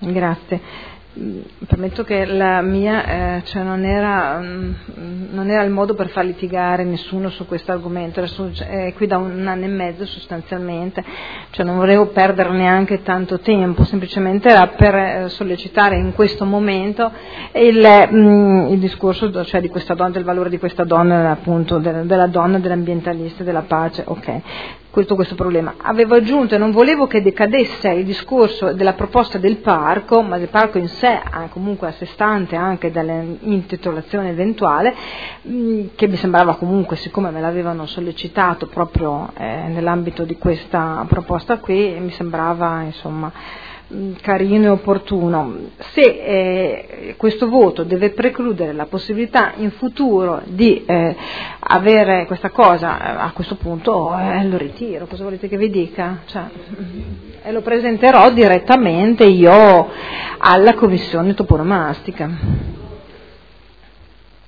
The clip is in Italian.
Grazie. Permetto che la mia non era il modo per far litigare nessuno su questo argomento, era qui da 1 anno e mezzo sostanzialmente, cioè non volevo perdere neanche tanto tempo, semplicemente era per sollecitare in questo momento il discorso, cioè di questa donna, del valore di questa donna, appunto della donna, dell'ambientalista, della pace, ok. Questo problema. Avevo aggiunto, e non volevo che decadesse il discorso della proposta del parco, ma del parco in sé, comunque a sé stante anche dall'intitolazione eventuale, che mi sembrava comunque, siccome me l'avevano sollecitato proprio nell'ambito di questa proposta qui, mi sembrava insomma carino e opportuno. Se questo voto deve precludere la possibilità in futuro di avere questa cosa, a questo punto lo ritiro, cosa volete che vi dica? E lo presenterò direttamente io alla commissione toponomastica.